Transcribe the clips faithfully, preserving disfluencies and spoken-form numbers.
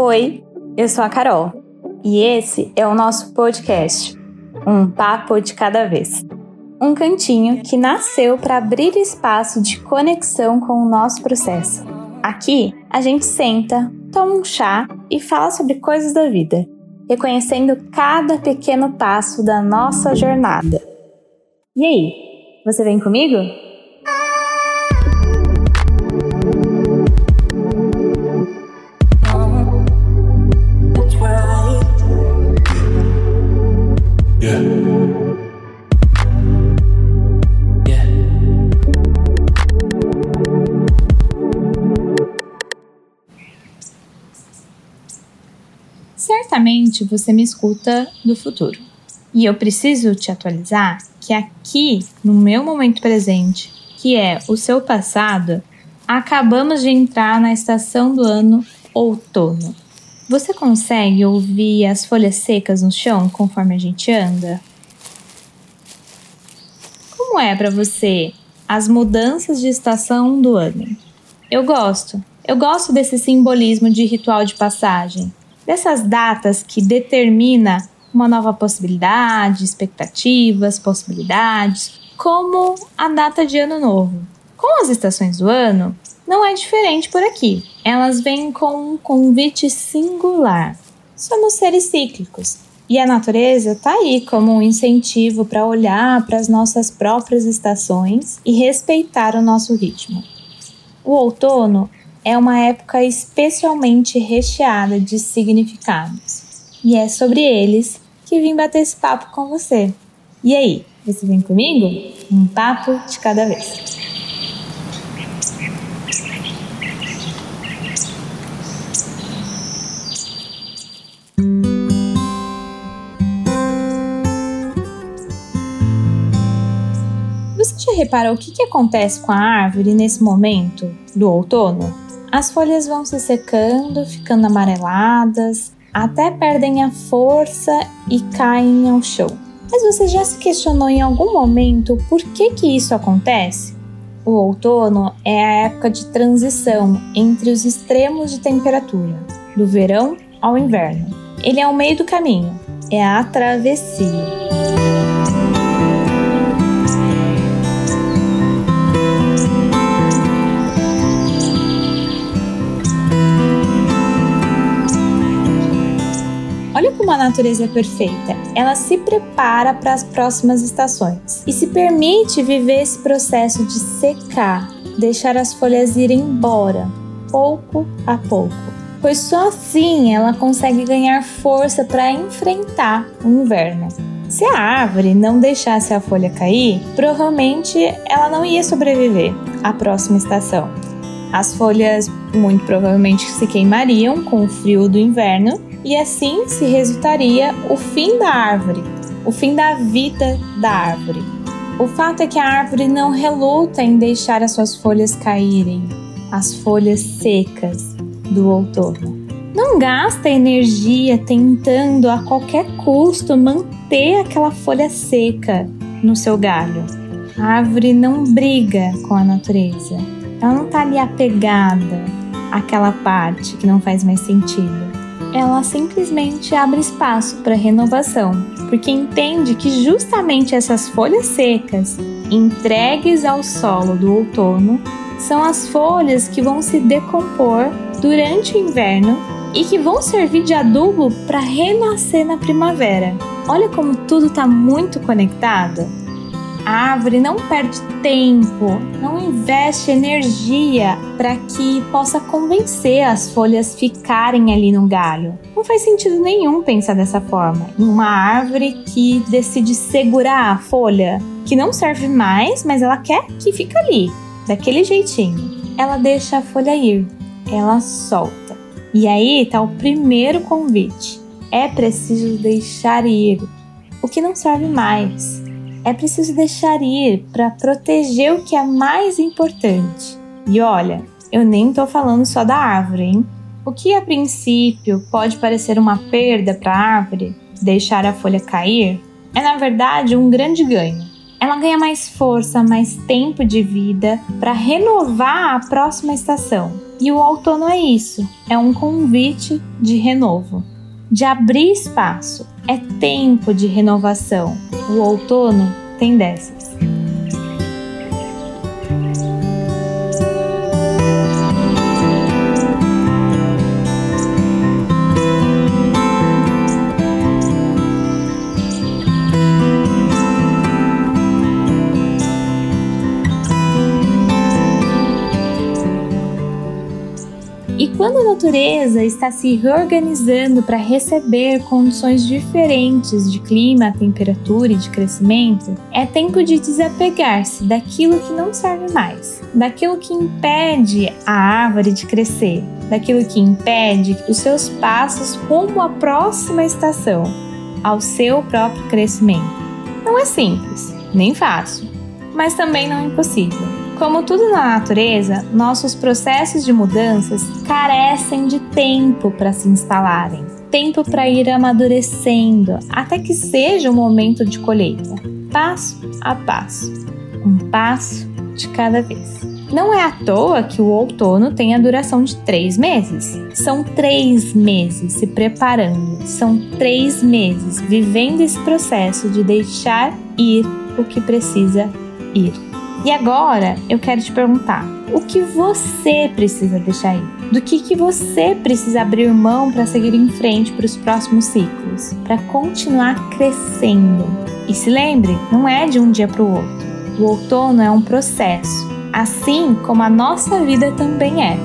Oi, eu sou a Carol e esse é o nosso podcast, um papo de cada vez. Um cantinho que nasceu para abrir espaço de conexão com o nosso processo. Aqui, a gente senta, toma um chá e fala sobre coisas da vida, reconhecendo cada pequeno passo da nossa jornada. E aí, você vem comigo? Certamente você me escuta do futuro. E eu preciso te atualizar que aqui, no meu momento presente, que é o seu passado, acabamos de entrar na estação do ano outono. Você consegue ouvir as folhas secas no chão conforme a gente anda? Como é para você as mudanças de estação do ano? Eu gosto. Eu gosto desse simbolismo de ritual de passagem. Dessas datas que determina uma nova possibilidade, expectativas, possibilidades, como a data de Ano Novo. Com as estações do ano, não é diferente por aqui. Elas vêm com um convite singular. Somos seres cíclicos e a natureza está aí como um incentivo para olhar para as nossas próprias estações e respeitar o nosso ritmo. O outono é uma época especialmente recheada de significados. E é sobre eles que vim bater esse papo com você. E aí, você vem comigo? Um papo de cada vez. Você já reparou o que, que acontece com a árvore nesse momento do outono? As folhas vão se secando, ficando amareladas, até perdem a força e caem ao chão. Mas você já se questionou em algum momento por que que isso acontece? O outono é a época de transição entre os extremos de temperatura, do verão ao inverno. Ele é o meio do caminho, é a travessia. Olha como a natureza é perfeita. Ela se prepara para as próximas estações e se permite viver esse processo de secar, deixar as folhas irem embora, pouco a pouco. Pois só assim ela consegue ganhar força para enfrentar o inverno. Se a árvore não deixasse a folha cair, provavelmente ela não ia sobreviver à próxima estação. As folhas muito provavelmente se queimariam com o frio do inverno e assim se resultaria o fim da árvore, o fim da vida da árvore. O fato é que a árvore não reluta em deixar as suas folhas caírem, as folhas secas do outono. Não gasta energia tentando a qualquer custo manter aquela folha seca no seu galho. A árvore não briga com a natureza. Ela não está ali apegada àquela parte que não faz mais sentido. Ela simplesmente abre espaço para renovação, porque entende que justamente essas folhas secas, entregues ao solo do outono, são as folhas que vão se decompor durante o inverno e que vão servir de adubo para renascer na primavera. Olha como tudo está muito conectado. A árvore não perde tempo, não investe energia para que possa convencer as folhas ficarem ali no galho. Não faz sentido nenhum pensar dessa forma. Em uma árvore que decide segurar a folha, que não serve mais, mas ela quer que fique ali, daquele jeitinho. Ela deixa a folha ir, ela solta. E aí está o primeiro convite. É preciso deixar ir o que não serve mais. É preciso deixar ir para proteger o que é mais importante. E olha, eu nem estou falando só da árvore, hein? O que a princípio pode parecer uma perda para a árvore, deixar a folha cair, é na verdade um grande ganho. Ela ganha mais força, mais tempo de vida para renovar a próxima estação. E o outono é isso, é um convite de renovo, de abrir espaço, é tempo de renovação. O outono tem dessas. E quando a natureza está se reorganizando para receber condições diferentes de clima, temperatura e de crescimento, é tempo de desapegar-se daquilo que não serve mais, daquilo que impede a árvore de crescer, daquilo que impede os seus passos rumo à próxima estação, ao seu próprio crescimento. Não é simples, nem fácil, mas também não é impossível. Como tudo na natureza, nossos processos de mudanças carecem de tempo para se instalarem, tempo para ir amadurecendo, até que seja o momento de colheita, passo a passo, um passo de cada vez. Não é à toa que o outono tem a duração de três meses. São três meses se preparando, são três meses vivendo esse processo de deixar ir o que precisa ir. E agora eu quero te perguntar, o que você precisa deixar ir? Do que, que você precisa abrir mão para seguir em frente para os próximos ciclos? Para continuar crescendo? E se lembre, não é de um dia para o outro. O outono é um processo, assim como a nossa vida também é.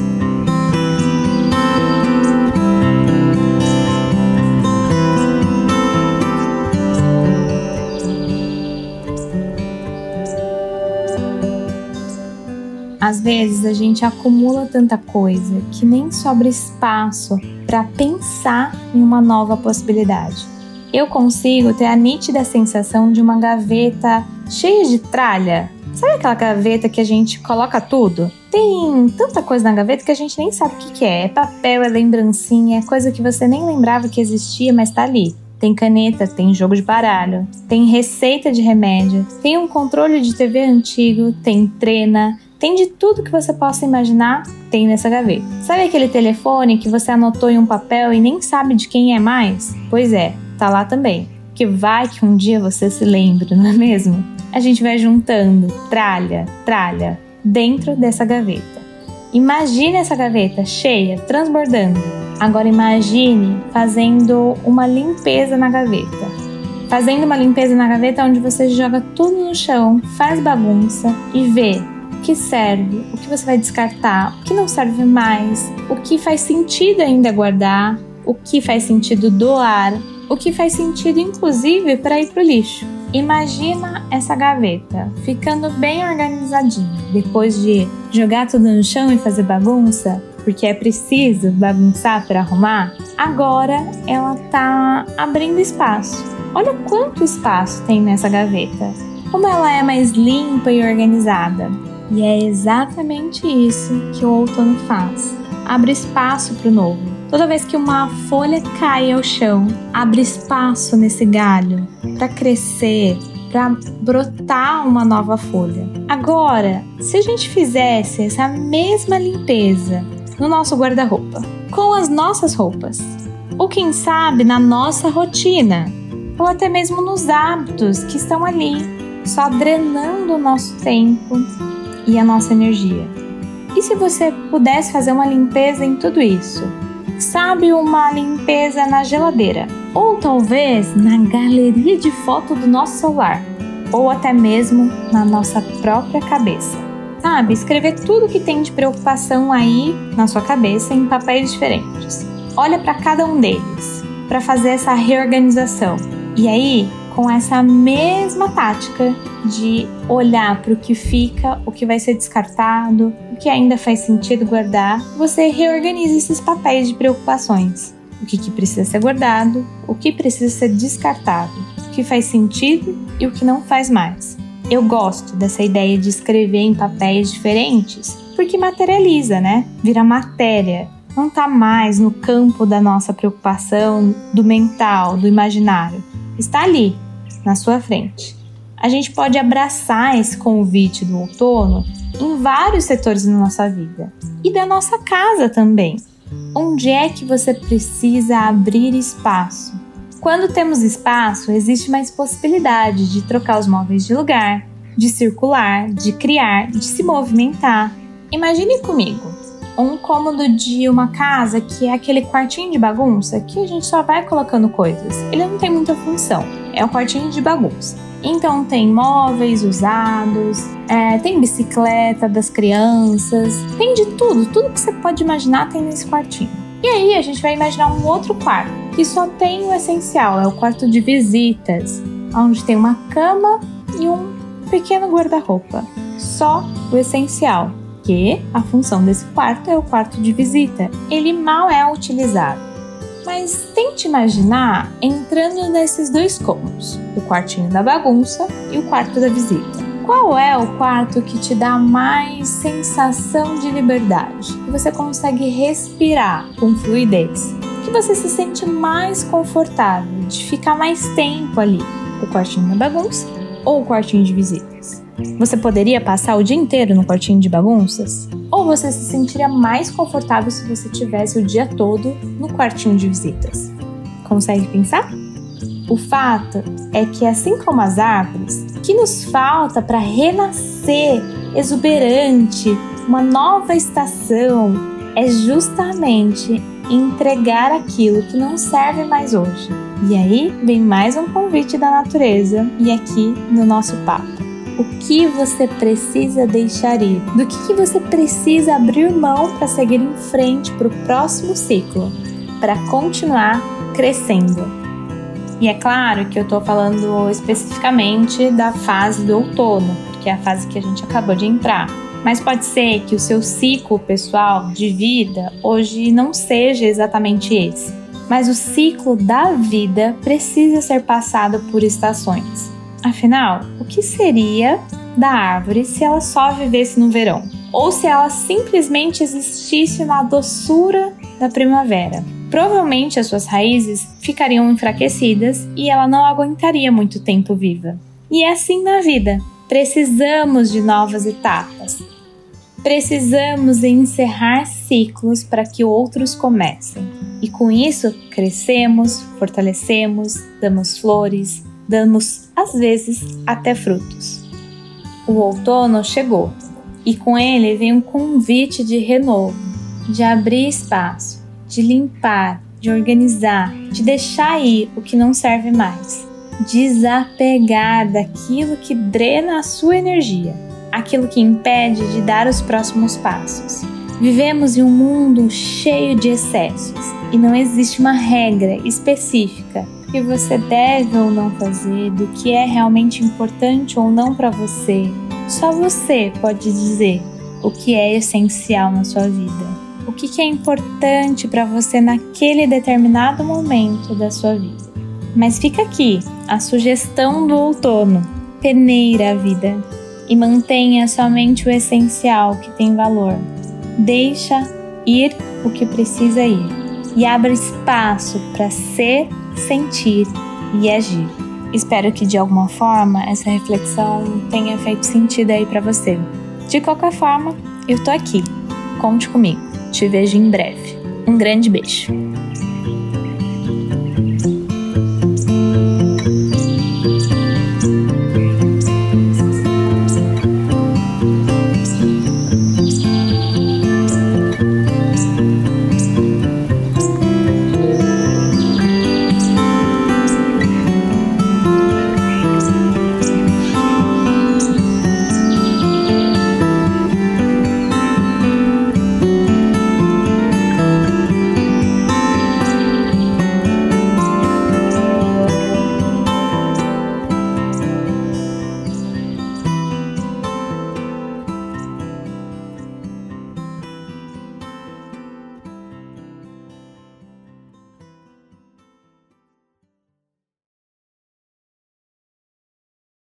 Às vezes a gente acumula tanta coisa que nem sobra espaço para pensar em uma nova possibilidade. Eu consigo ter a nítida sensação de uma gaveta cheia de tralha. Sabe aquela gaveta que a gente coloca tudo? Tem tanta coisa na gaveta que a gente nem sabe o que é. É papel, é lembrancinha, é coisa que você nem lembrava que existia, mas tá ali. Tem caneta, tem jogo de baralho, tem receita de remédio, tem um controle de T V antigo, tem trena. Tem de tudo que você possa imaginar, tem nessa gaveta. Sabe aquele telefone que você anotou em um papel e nem sabe de quem é mais? Pois é, tá lá também. Que vai que um dia você se lembre, não é mesmo? A gente vai juntando tralha, tralha, dentro dessa gaveta. Imagine essa gaveta cheia, transbordando. Agora imagine fazendo uma limpeza na gaveta. Fazendo uma limpeza na gaveta onde você joga tudo no chão, faz bagunça e vê o que serve, o que você vai descartar, o que não serve mais, o que faz sentido ainda guardar, o que faz sentido doar, o que faz sentido inclusive para ir pro lixo. Imagina essa gaveta ficando bem organizadinha, depois de jogar tudo no chão e fazer bagunça, porque é preciso bagunçar para arrumar. Agora ela tá abrindo espaço. Olha quanto espaço tem nessa gaveta, como ela é mais limpa e organizada. E é exatamente isso que o outono faz. Abre espaço para o novo. Toda vez que uma folha cai ao chão, abre espaço nesse galho para crescer, para brotar uma nova folha. Agora, se a gente fizesse essa mesma limpeza no nosso guarda-roupa, com as nossas roupas, ou quem sabe na nossa rotina, ou até mesmo nos hábitos que estão ali, só drenando o nosso tempo e a nossa energia. E se você pudesse fazer uma limpeza em tudo isso? Sabe, uma limpeza na geladeira, ou talvez na galeria de foto do nosso celular, ou até mesmo na nossa própria cabeça. Sabe, escrever tudo que tem de preocupação aí na sua cabeça em papéis diferentes. Olha para cada um deles, para fazer essa reorganização. E aí, com essa mesma tática de olhar para o que fica, o que vai ser descartado, o que ainda faz sentido guardar, você reorganiza esses papéis de preocupações. O que, que precisa ser guardado, o que precisa ser descartado, o que faz sentido e o que não faz mais. Eu gosto dessa ideia de escrever em papéis diferentes, porque materializa, né? Vira matéria. Não está mais no campo da nossa preocupação, do mental, do imaginário. Está ali, na sua frente. A gente pode abraçar esse convite do outono em vários setores da nossa vida e da nossa casa também. Onde é que você precisa abrir espaço? Quando temos espaço, existe mais possibilidade de trocar os móveis de lugar, de circular, de criar, de se movimentar. Imagine comigo um cômodo de uma casa que é aquele quartinho de bagunça que a gente só vai colocando coisas. Ele não tem muita função, é um quartinho de bagunça. Então tem móveis usados, é, tem bicicleta das crianças, tem de tudo, tudo que você pode imaginar tem nesse quartinho. E aí a gente vai imaginar um outro quarto, que só tem o essencial, é o quarto de visitas, onde tem uma cama e um pequeno guarda-roupa. Só o essencial, que a função desse quarto é o quarto de visita. Ele mal é utilizado. Mas tente imaginar entrando nesses dois cômodos, o quartinho da bagunça e o quarto da visita. Qual é o quarto que te dá mais sensação de liberdade? Que você consegue respirar com fluidez? Que você se sente mais confortável de ficar mais tempo ali? O quartinho da bagunça ou o quartinho de visitas? Você poderia passar o dia inteiro no quartinho de bagunças? Ou você se sentiria mais confortável se você tivesse o dia todo no quartinho de visitas? Consegue pensar? O fato é que, assim como as árvores, o que nos falta para renascer exuberante, uma nova estação, é justamente entregar aquilo que não serve mais hoje. E aí vem mais um convite da natureza e aqui no nosso papo. O que você precisa deixar ir? Do que, que você precisa abrir mão para seguir em frente para o próximo ciclo? Para continuar crescendo? E é claro que eu estou falando especificamente da fase do outono, porque é a fase que a gente acabou de entrar. Mas pode ser que o seu ciclo pessoal de vida hoje não seja exatamente esse. Mas o ciclo da vida precisa ser passado por estações. Afinal, o que seria da árvore se ela só vivesse no verão? Ou se ela simplesmente existisse na doçura da primavera? Provavelmente as suas raízes ficariam enfraquecidas e ela não aguentaria muito tempo viva. E é assim na vida. Precisamos de novas etapas. Precisamos encerrar ciclos para que outros comecem. E com isso, crescemos, fortalecemos, damos flores, damos, às vezes, até frutos. O outono chegou e com ele vem um convite de renovo, de abrir espaço, de limpar, de organizar, de deixar ir o que não serve mais, desapegar daquilo que drena a sua energia, aquilo que impede de dar os próximos passos. Vivemos em um mundo cheio de excessos e não existe uma regra específica que você deve ou não fazer, do que é realmente importante ou não para você. Só você pode dizer o que é essencial na sua vida, o que é importante para você naquele determinado momento da sua vida. Mas fica aqui a sugestão do outono: peneira a vida e mantenha somente o essencial que tem valor. Deixa ir o que precisa ir e abra espaço para ser, sentir e agir. Espero que de alguma forma essa reflexão tenha feito sentido aí para você. De qualquer forma, eu tô aqui. Conte comigo. Te vejo em breve. Um grande beijo.